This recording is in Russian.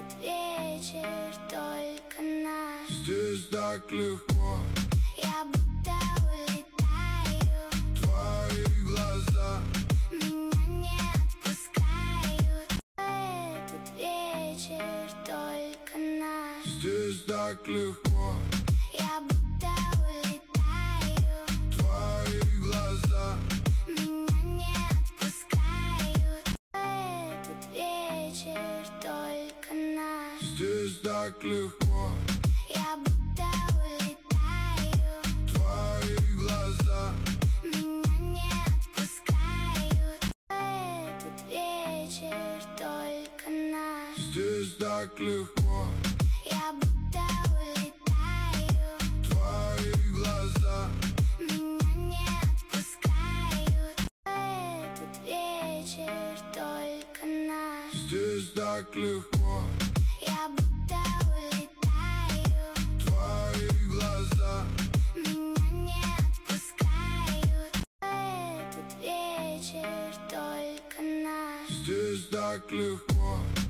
Этот вечер только наш. Здесь так легко, Я будто улетаю. твои глаза Меня не отпускают. Этот вечер только наш. здесь так легко, Я будто улетаю. твои глаза Меня не отпускают. Этот вечер только наш. здесь так легко, Я будто улетаю. твои глаза Меня не отпускают. Этот вечер только наш. здесь так легко, Я будто улетаю. твои глаза Меня не отпускают. Этот вечер только наш. здесь так легко, Я будто улетаю. твои глаза Меня не отпускают. Этот вечер только наш. здесь так легко,